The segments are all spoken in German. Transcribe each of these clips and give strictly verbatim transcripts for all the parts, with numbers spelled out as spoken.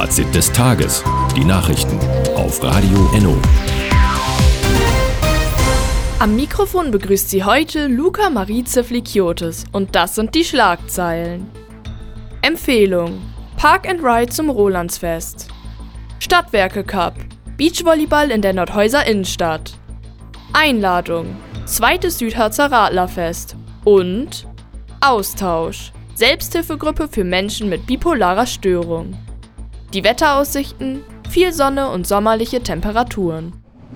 Fazit des Tages. Die Nachrichten auf Radio Enno. Am Mikrofon begrüßt Sie heute Luca Marice Flikiotis und das sind die Schlagzeilen. Empfehlung: Park and Ride zum Rolandsfest. Stadtwerke Cup: Beachvolleyball in der Nordhäuser Innenstadt. Einladung: Zweites Südharzer Radlerfest. Und Austausch: Selbsthilfegruppe für Menschen mit bipolarer Störung. Die Wetteraussichten: viel Sonne und sommerliche Temperaturen.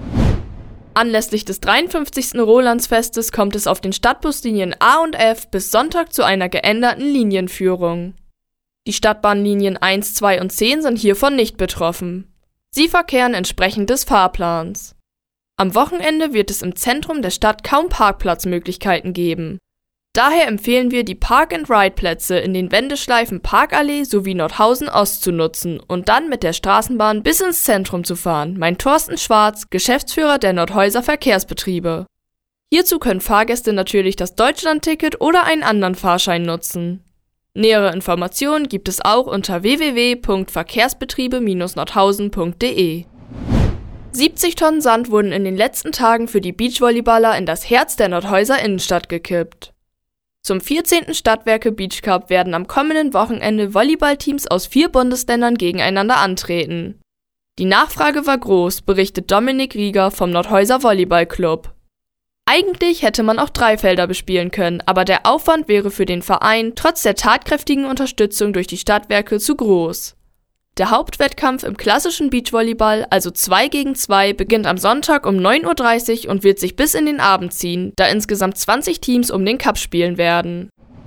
Anlässlich des dreiundfünfzigsten Rolandsfestes kommt es auf den Stadtbuslinien A und F bis Sonntag zu einer geänderten Linienführung. Die Stadtbahnlinien eins, zwei und zehn sind hiervon nicht betroffen. Sie verkehren entsprechend des Fahrplans. Am Wochenende wird es im Zentrum der Stadt kaum Parkplatzmöglichkeiten geben. Daher empfehlen wir, die Park-and-Ride-Plätze in den Wendeschleifen Parkallee sowie Nordhausen Ost zu nutzen und dann mit der Straßenbahn bis ins Zentrum zu fahren, meint Thorsten Schwarz, Geschäftsführer der Nordhäuser Verkehrsbetriebe. Hierzu können Fahrgäste natürlich das Deutschlandticket oder einen anderen Fahrschein nutzen. Nähere Informationen gibt es auch unter w w w punkt verkehrsbetriebe Bindestrich nordhausen punkt d e. siebzig Tonnen Sand wurden in den letzten Tagen für die Beachvolleyballer in das Herz der Nordhäuser Innenstadt gekippt. Zum vierzehnten Stadtwerke Beach Cup werden am kommenden Wochenende Volleyballteams aus vier Bundesländern gegeneinander antreten. Die Nachfrage war groß, berichtet Dominik Rieger vom Nordhäuser Volleyballclub. Eigentlich hätte man auch drei Felder bespielen können, aber der Aufwand wäre für den Verein trotz der tatkräftigen Unterstützung durch die Stadtwerke zu groß. Der Hauptwettkampf im klassischen Beachvolleyball, also zwei gegen zwei, beginnt am Sonntag um neun Uhr dreißig und wird sich bis in den Abend ziehen, da insgesamt zwanzig Teams um den Cup spielen werden.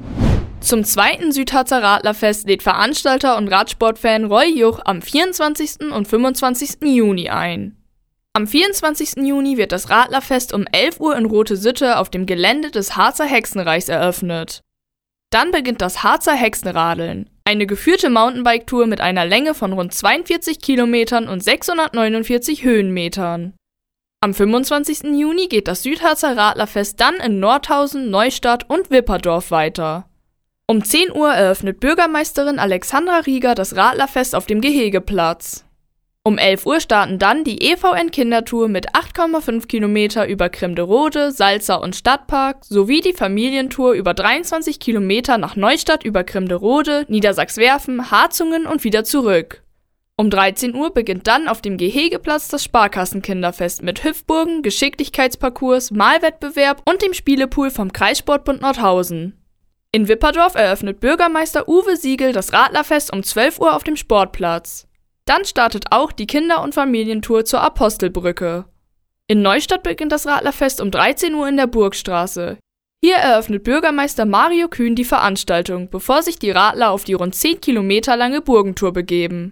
Zum zweiten Südharzer Radlerfest lädt Veranstalter und Radsportfan Roy Juch am vierundzwanzigsten und fünfundzwanzigsten Juni ein. Am vierundzwanzigsten Juni wird das Radlerfest um elf Uhr in Rote Sitte auf dem Gelände des Harzer Hexenreichs eröffnet. Dann beginnt das Harzer Hexenradeln, eine geführte Mountainbike-Tour mit einer Länge von rund zweiundvierzig Kilometern und sechshundertneunundvierzig Höhenmetern. Am fünfundzwanzigsten Juni geht das Südharzer Radlerfest dann in Nordhausen, Neustadt und Wipperdorf weiter. Um zehn Uhr eröffnet Bürgermeisterin Alexandra Rieger das Radlerfest auf dem Gehegeplatz. Um elf Uhr starten dann die E V N-Kindertour mit acht Komma fünf Kilometer über Kremderode, Salza und Stadtpark sowie die Familientour über dreiundzwanzig Kilometer nach Neustadt über Kremderode, Niedersachswerfen, Harzungen und wieder zurück. Um dreizehn Uhr beginnt dann auf dem Gehegeplatz das Sparkassenkinderfest mit Hüpfburgen, Geschicklichkeitsparcours, Malwettbewerb und dem Spielepool vom Kreissportbund Nordhausen. In Wipperdorf eröffnet Bürgermeister Uwe Siegel das Radlerfest um zwölf Uhr auf dem Sportplatz. Dann startet auch die Kinder- und Familientour zur Apostelbrücke. In Neustadt beginnt das Radlerfest um dreizehn Uhr in der Burgstraße. Hier eröffnet Bürgermeister Mario Kühn die Veranstaltung, bevor sich die Radler auf die rund zehn Kilometer lange Burgentour begeben.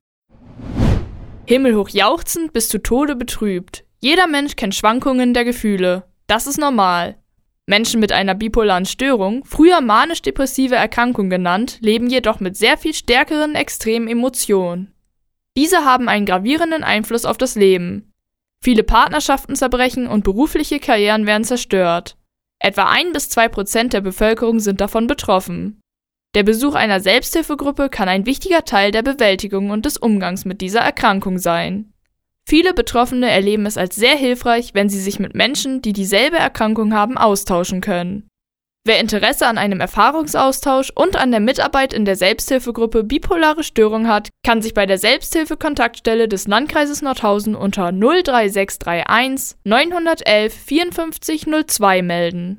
Himmelhoch jauchzend bis zu Tode betrübt. Jeder Mensch kennt Schwankungen der Gefühle. Das ist normal. Menschen mit einer bipolaren Störung, früher manisch-depressive Erkrankung genannt, leben jedoch mit sehr viel stärkeren extremen Emotionen. Diese haben einen gravierenden Einfluss auf das Leben. Viele Partnerschaften zerbrechen und berufliche Karrieren werden zerstört. Etwa ein bis zwei Prozent der Bevölkerung sind davon betroffen. Der Besuch einer Selbsthilfegruppe kann ein wichtiger Teil der Bewältigung und des Umgangs mit dieser Erkrankung sein. Viele Betroffene erleben es als sehr hilfreich, wenn sie sich mit Menschen, die dieselbe Erkrankung haben, austauschen können. Wer Interesse an einem Erfahrungsaustausch und an der Mitarbeit in der Selbsthilfegruppe bipolare Störung hat, kann sich bei der Selbsthilfe-Kontaktstelle des Landkreises Nordhausen unter null drei sechs drei eins neun eins eins vierundfünfzig null zwei melden.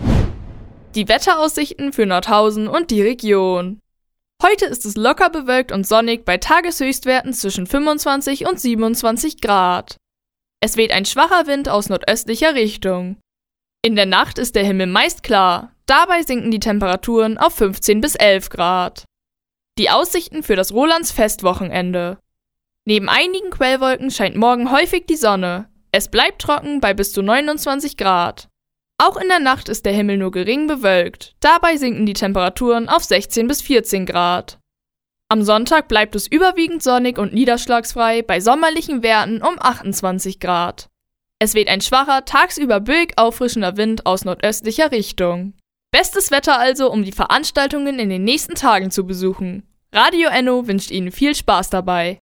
Die Wetteraussichten für Nordhausen und die Region. Heute ist es locker bewölkt und sonnig bei Tageshöchstwerten zwischen fünfundzwanzig und siebenundzwanzig Grad. Es weht ein schwacher Wind aus nordöstlicher Richtung. In der Nacht ist der Himmel meist klar, dabei sinken die Temperaturen auf fünfzehn bis elf Grad. Die Aussichten für das Rolandsfest-Wochenende. Neben einigen Quellwolken scheint morgen häufig die Sonne. Es bleibt trocken bei bis zu neunundzwanzig Grad. Auch in der Nacht ist der Himmel nur gering bewölkt, dabei sinken die Temperaturen auf sechzehn bis vierzehn Grad. Am Sonntag bleibt es überwiegend sonnig und niederschlagsfrei bei sommerlichen Werten um achtundzwanzig Grad. Es weht ein schwacher, tagsüber böig auffrischender Wind aus nordöstlicher Richtung. Bestes Wetter also, um die Veranstaltungen in den nächsten Tagen zu besuchen. Radio Enno wünscht Ihnen viel Spaß dabei.